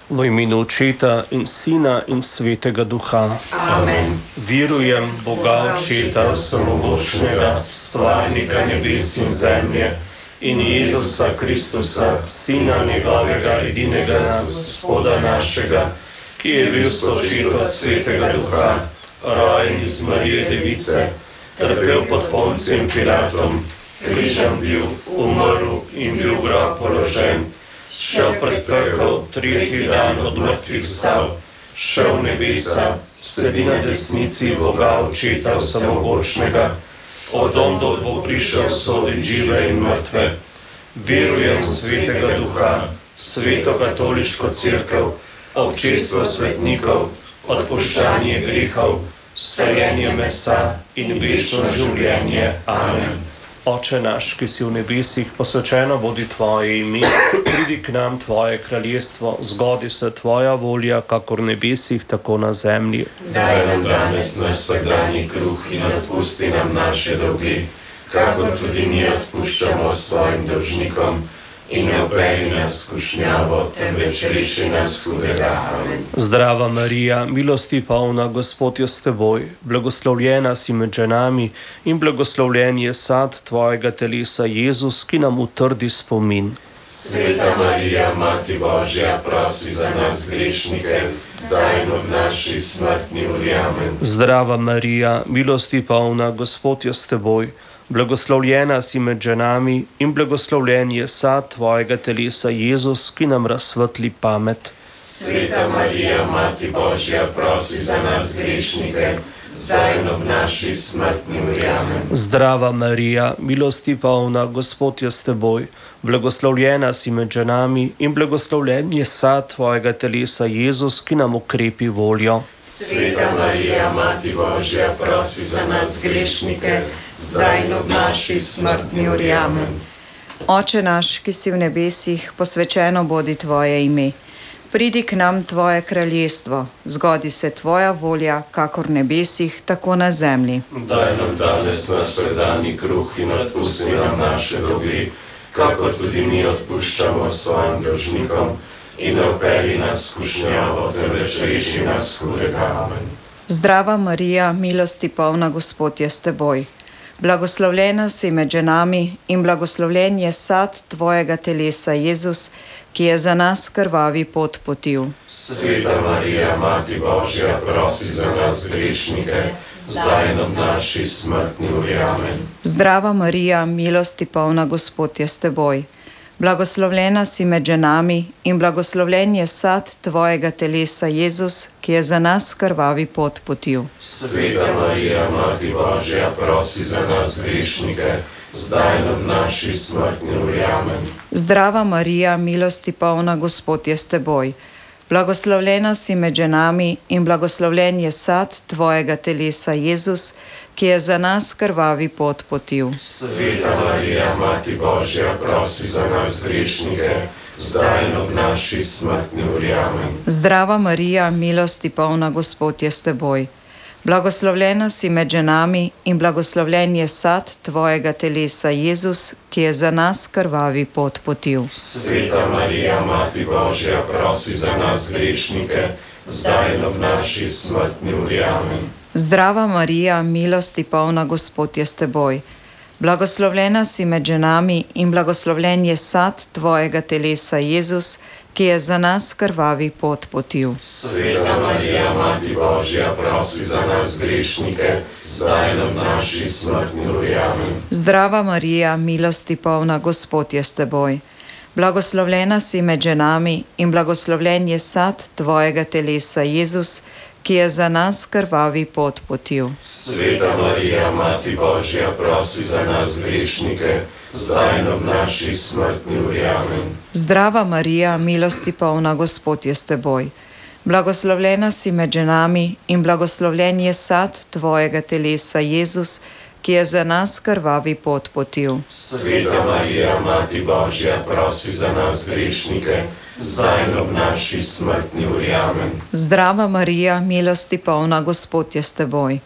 V imenu Očeta in Sina in Svetega Duha. Amen. Verujem Boga Očeta Vsemogočnega, stvarnika nebes in zemlje, in Jezusa Kristusa, Sina njegovega edinega, Gospoda našega, ki je bil spočit od Svetega Duha, rojen iz Marije Device, trpel pod Poncijem Pilatom, križem bil, umrl in bil v grob položen, šel pred pekel, tretji dan od mrtvih stal, šel v nebesa, sedi na desnici Boga Očeta Vsemogočnega, od ondod bo prišel sodit žive in mrtve. Verujem v Svetega Duha, Sveto katoliško cerkev, občestvo svetnikov, odpuščanje grehov, stojenje mesa in večno življenje. Amen. Oče naš, ki si v nebesih, posvečeno bodi tvoje ime, pridi k nam tvoje kraljestvo, zgodi se tvoja volja, kakor v nebesih, tako na zemlji. Daj nam danes naš vsakdanji kruh in odpusti nam naše dolge, kakor tudi mi odpuščamo svojim dolžnikom. In ne vpelji nas v skušnjavo, temveč reši nas hudega. Amen. Zdrava Marija, milosti polna, Gospod je s teboj, blagoslovljena si med ženami in blagoslovljen je sad tvojega telesa, Jezus, ki nam utrdi spomin. Sveta Marija, Mati Božja, prosi za nas grešnike, zdaj in v naši smrtni uri. Amen. Zdrava Marija, milosti polna, Gospod je s teboj, blagoslovljena si med ženami in blagoslovljen je sad tvojega telesa, Jezus, ki nam razsvetli pamet. Sveta Marija, Mati Božja, prosi za nas grešnike, zdaj in v naši smrtni uri. Amen. Zdrava Marija, milosti polna, Gospod je s teboj, blagoslovljena si med ženami in blagoslovljen je sad tvojega telesa, Jezus, ki nam ukrepi voljo. Sveta Marija, Mati Božja, prosi za nas grešnike, zdaj in v naši smrtni uri. Amen. Oče naš, ki si v nebesih, posvečeno bodi tvoje ime. Pridi k nam tvoje kraljestvo, zgodi se tvoja volja, kakor v nebesih, tako na zemlji. Daj nam danes naš vsakdanji kruh in odpusti nam naše dolge, kakor tudi mi odpuščamo svojim dolžnikom. In ne vpelji nas v skušnjavo, temveč reši nas hudega. Amen. Zdrava Marija, milosti polna, Gospod je s teboj. Blagoslovljena si med ženami in blagoslovljen je sad tvojega telesa, Jezus, ki je za nas krvavi pot potil. Sveta Marija, Mati Božja, prosi za nas grešnike, zdaj in v naši smrtni uri. Amen. Zdrava Marija, milosti polna, Gospod je s teboj. Blagoslovljena si med ženami in blagoslovljen je sad tvojega telesa, Jezus, ki je za nas krvavi pot potil. Sveta Marija, Mati Božja, prosi za nas grešnike, zdaj in v naši smrtni uri. Amen. Zdrava Marija, milosti polna, Gospod je s teboj. Blagoslovljena si med ženami in blagoslovljen je sad tvojega telesa, Jezus, ki je za nas krvavi pot potil. Sveta Marija, Mati Božja, prosi za nas grešnike, zdaj in v naši smrtni uri. Amen. Zdrava Marija, milosti polna, Gospod je s teboj. Blagoslovljena si med ženami in blagoslovljen je sad tvojega telesa, Jezus, ki je za nas krvavi pot potil. Sveta Marija, Mati Božja, prosi za nas grešnike, zdaj in v naši smrtni uri. Amen. Zdrava Marija, milosti polna, Gospod je s teboj. Blagoslovljena si med ženami in blagoslovljen je sad tvojega telesa, Jezus, ki je za nas krvavi pot potil. Sveta Marija, Mati Božja, prosi za nas grešnike, zdaj in v naši smrtni uri. Amen. Zdrava Marija, milosti polna, Gospod je s teboj. Blagoslovljena si med ženami in blagoslovljen je sad tvojega telesa, Jezus, ki je za nas krvavi pot potil. Sveta Marija, Mati Božja, prosi za nas grešnike, zdaj in v naši smrtni uri. Amen. Zdrava Marija, milosti polna, Gospod je s teboj. Blagoslovljena si med ženami in blagoslovljen je sad tvojega telesa, Jezus, ki je za nas krvavi pot potil. Sveta Marija, Mati Božja, prosi za nas grešnike, zdaj in v naši smrtni uri. Amen. Zdrava Marija, milosti polna, Gospod je s teboj.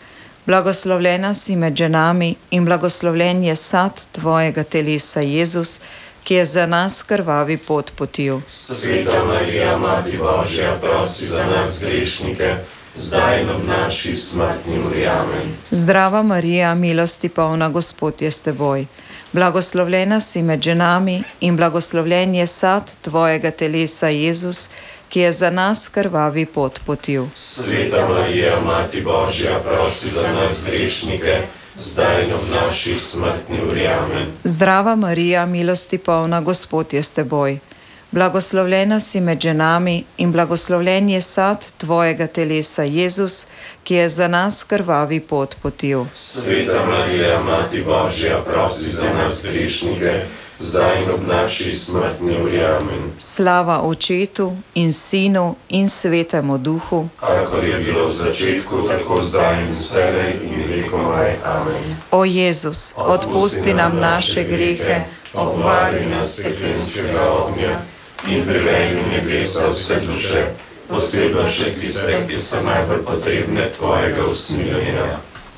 Blagoslovljena si med ženami in blagoslovljen je sad tvojega telesa, Jezus, ki je za nas krvavi pot potil. Sveta Marija, Mati Božja, prosi za nas grešnike, zdaj in ob naši smrtni uri. Amen. Zdrava Marija, milosti polna, Gospod je s teboj. Blagoslovljena si med ženami in blagoslovljen je sad tvojega telesa, Jezus, ki je za nas krvavi pot potil. Sveta Marija, Mati Božja, prosi za nas grešnike, zdaj in ob naši smrtni uri. Amen. Zdrava Marija, milosti polna, Gospod je s teboj. Blagoslovljena si med ženami in blagoslovljen je sad tvojega telesa, Jezus, ki je za nas krvavi pot potil. Sveta Marija, Mati Božja, prosi za nas grešnike, zdaj in ob naši smrtni uri. Amen. Slava Očetu in Sinu in Svetemu Duhu, kakor je bilo v začetku, tako zdaj in vselej in vekomaj. Amen. O Jezus, odpusti nam naše grehe, obvari nas peklenskega ognja in privedi v nebesa vse duše, posebno še tiste, ki so najbolj potrebne tvojega usmiljenja.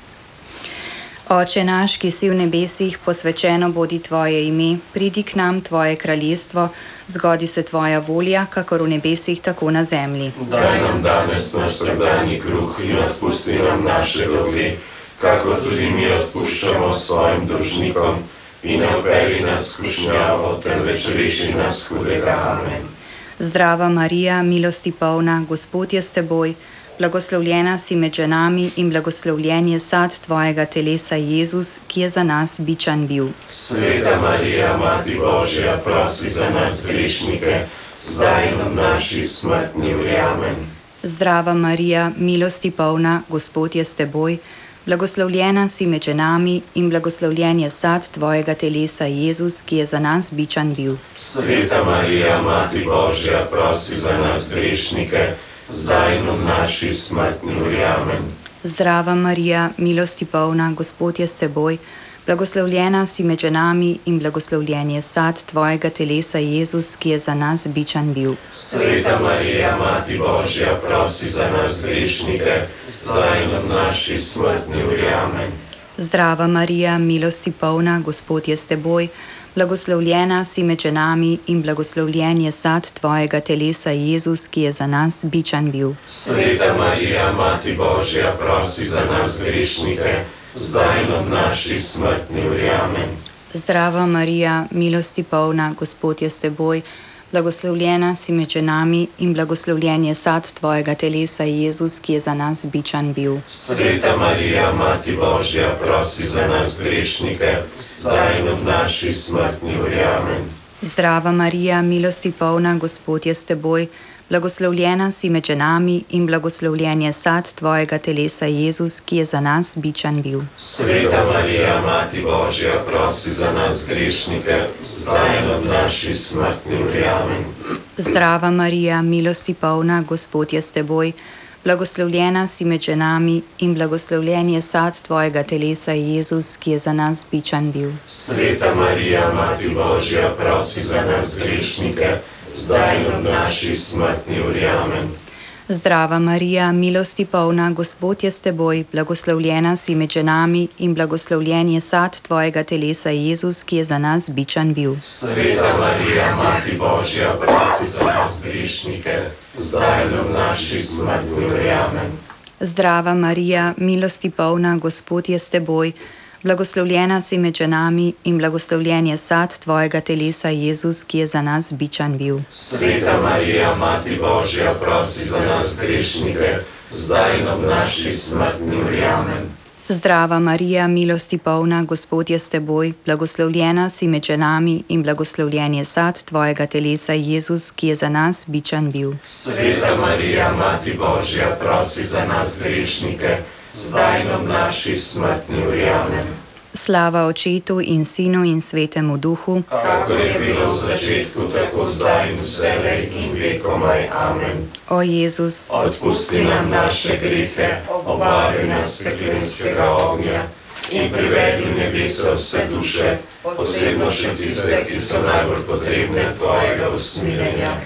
Oče naš, ki si v nebesih, posvečeno bodi tvoje ime, pridi k nam tvoje kraljestvo, zgodi se tvoja volja, kakor v nebesih, tako na zemlji. Daj nam danes naš vsakdanji kruh in odpusti nam naše dolge, kakor tudi mi odpuščamo svojim dolžnikom, in ne vpelji nas v skušnjavo, temveč reši nas hudega. Amen. Zdrava Marija, milosti polna, Gospod je s teboj, blagoslovljena si med ženami in blagoslovljen je sad tvojega telesa, Jezus, ki je za nas bičan bil. Sveta Marija, Mati Božja, prosi za nas grešnike, zdaj in ob naši smrtni uri. Amen. Zdrava Marija, milosti polna, Gospod je s teboj, blagoslovljena si med ženami in blagoslovljen je sad tvojega telesa, Jezus, ki je za nas bičan bil. Sveta Marija, Mati Božja, prosi za nas grešnike, zdaj in ob naši smrtni uri. Amen. Zdrava Marija, milosti polna, Gospod je s teboj, blagoslovljena si med ženami in blagoslovljen je sad tvojega telesa, Jezus, ki je za nas bičan bil. Sveta Marija, Mati Božja, prosi za nas grešnike, zdaj in ob naši smrtni uri. Amen. Zdrava Marija, milosti polna, Gospod je s teboj, blagoslovljena si med ženami in blagoslovljen je sad tvojega telesa, Jezus, ki je za nas bičan bil. Sveta Marija, Mati Božja, prosi za nas grešnike, zdaj in ob naši smrtni uri. Amen. Zdrava Marija, milosti polna, Gospod je s teboj, blagoslovljena si med ženami in blagoslovljen je sad tvojega telesa, Jezus, ki je za nas bičan bil. Sveta Marija, Mati Božja, prosi za nas grešnike, zdaj in ob naši smrtni uri. Amen. Zdrava Marija, milosti polna, Gospod je s teboj, blagoslovljena si med ženami in blagoslovljen je sad tvojega telesa, Jezus, ki je za nas bičan bil. Sveta Marija, Mati Božja, prosi za nas grešnike, zdaj in ob naši smrtni uri. Amen. Zdrava Marija, milosti polna, Gospod je s teboj, blagoslovljena si med ženami in blagoslovljen je sad tvojega telesa, Jezus, ki je za nas bičan bil. Sveta Marija, Mati Božja, prosi za nas grešnike, zdaj in ob naši smrtni uri. Amen. Zdrava Marija, milosti polna, Gospod je s teboj, blagoslovljena si med ženami in blagoslovljen je sad tvojega telesa, Jezus, ki je za nas bičan bil. Sveta Marija, Mati Božja, prosi za nas grešnike, zdaj in ob naši smrtni uri. Amen. Zdrava Marija, milosti polna, Gospod je s teboj, blagoslovljena si med ženami in blagoslovljen je sad tvojega telesa, Jezus, ki je za nas bičan bil. Sveta Marija, Mati Božja, prosi za nas grešnike, zdaj in ob naši smrtni uri. Amen. Zdrava Marija, milosti polna, Gospod je s teboj, blagoslovljena si med ženami in blagoslovljen je sad tvojega telesa, Jezus, ki je za nas bičan bil. Sveta Marija, Mati Božja, prosi za nas grešnike, zdaj in ob naši smrtni uri. Amen. Slava Očetu in Sinu in Svetemu Duhu, kakor je bilo v začetku, tako zdaj in vselej in vekomaj. Amen. O Jezus, odpusti nam naše grehe, obvari nas peklenskega ognja in privedi v nebesa vse duše, posebno še tiste, ki so najbolj potrebne tvojega usmiljenja.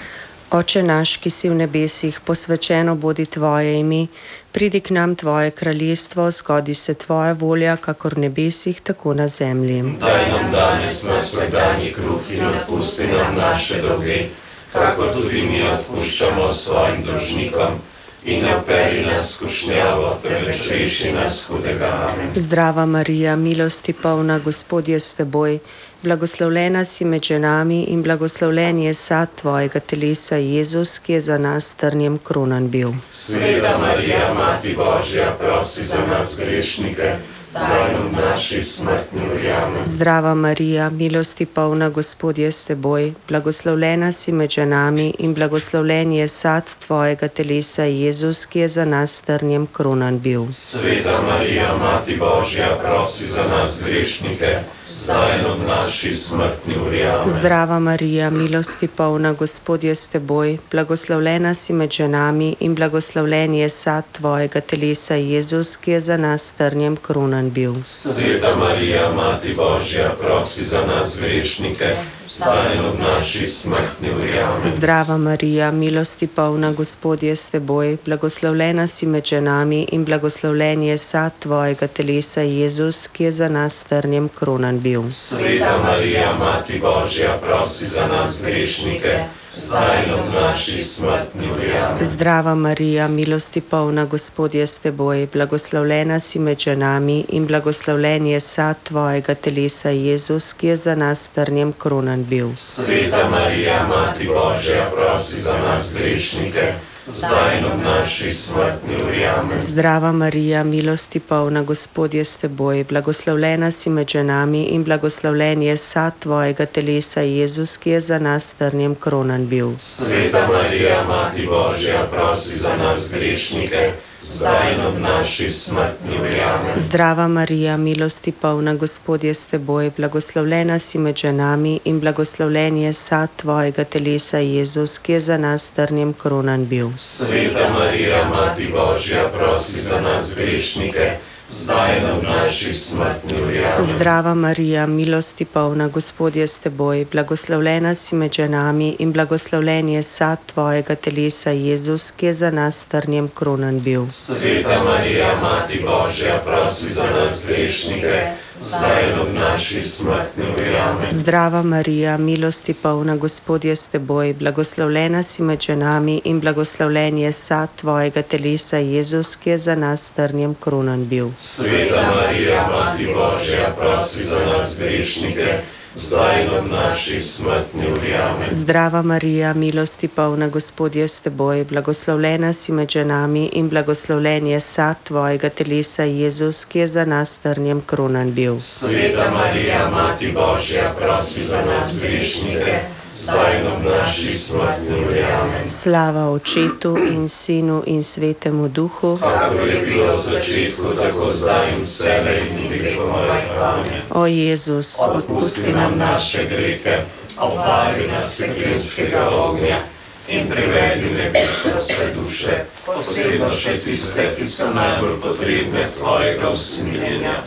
Oče naš, ki si v nebesih, posvečeno bodi tvoje ime, pridi k nam tvoje kraljestvo, zgodi se tvoja volja, kakor v nebesih, tako na zemlji. Daj nam danes naš vsakdanji kruh in odpusti nam naše dolge, kakor tudi mi odpuščamo svojim dolžnikom. In ne vpelji nas v skušnjavo, temveč reši nas hudega. Amen. Zdrava Marija, milosti polna, Gospod je s teboj, blagoslovljena si med ženami in blagoslovljen je sad tvojega telesa, Jezus, ki je za nas trnjem kronan bil. Sveta Marija, Mati Božja, prosi za nas grešnike, zdaj in v naši smrtni uri. Amen. Zdrava Marija, milosti polna, Gospod je s teboj, blagoslovljena si med ženami in blagoslovljen je sad tvojega telesa, Jezus, ki je za nas trnjem kronan bil. Sveta Marija, Mati Božja, prosi za nas grešnike, zdaj in v naši smrtni uri. Amen. Zdrava Marija, milosti polna, Gospod je s teboj, blagoslovljena si med ženami in blagoslovljen je sad tvojega telesa, Jezus, ki je za nas trnjem kronan bil. Sveta Marija, Mati Božja, prosi za nas grešnike, zdaj in v naši smrtni uri. Amen. Zdrava Marija, milosti polna, Gospod je s teboj, blagoslovljena si med ženami in blagoslovljen je sad tvojega telesa, Jezus, ki je za nas trnjem kronan bil. Sveta Marija, Mati Božja, prosi za nas grešnike, zdaj in v naši smrtni uri. Amen. Zdrava Marija, milosti polna, Gospod je s teboj, blagoslovljena si med ženami in blagoslovljen je sad tvojega telesa, Jezus, ki je za nas trnjem kronan bil. Sveta Marija, Mati Božja, prosi za nas grešnike, zdaj in v naši smrtni uri. Amen. Zdrava Marija, milosti polna, Gospod je s teboj, blagoslovljena si med ženami in blagoslovljen je sad tvojega telesa, Jezus, ki je za nas trnjem kronan bil. Sveta Marija, Mati Božja, prosi za nas grešnike, zdaj in v naši smrtni uri. Amen. Zdrava Marija, milosti polna, Gospod je s teboj, blagoslovljena si med ženami in blagoslovljen je sad tvojega telesa, Jezus, ki je za nas trnjem kronan bil. Sveta Marija, Mati Božja, prosi za nas grešnike, zdaj in v naši smrtni uri. Amen. Zdrava Marija, milosti polna, Gospod je s teboj, blagoslovljena si med ženami in blagoslovljen je sad tvojega telesa, Jezus, ki je za nas trnjem kronan bil. Sveta Marija, Mati Božja, prosi za nas grešnike, zdaj in v naši smrtni uri. Amen. Zdrava Marija, milosti polna, Gospod je s teboj, blagoslovljena si med ženami in blagoslovljen je sad tvojega telesa, Jezus, ki je za nas trnjem kronan bil. Sveta Marija, Mati Božja, prosi za nas grešnike, zdaj in v naši smrtni uri. Amen. Zdrava Marija, milosti polna, Gospod je s teboj, blagoslovljena si med ženami in blagoslovljen je sad tvojega telesa, Jezus, ki je za nas trnjem kronan bil. Sveta Marija, Mati Božja, prosi za nas grešnike, zdaj in v naši smrtni uri. Amen. Slava Očetu in Sinu in Svetemu Duhu, Kakor je bilo v začetku, tako zdaj in vselej in v veki. Amen. o Jezus, Odpusti nam naše grehe, obvari nas peklenskega ognja in privedi v nebesa vse duše, posebno še tiste, ki so najbolj potrebne tvojega usmiljenja.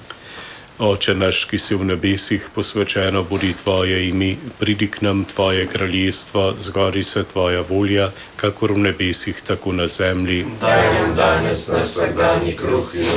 Oče naš, ki si v nebesih, posvečeno bodi tvoje ime, pridi k nam tvoje kraljestvo, zgodi se tvoja volja, kakor v nebesih, tako na zemlji. Daj nam danes naš vsakdanji kruh in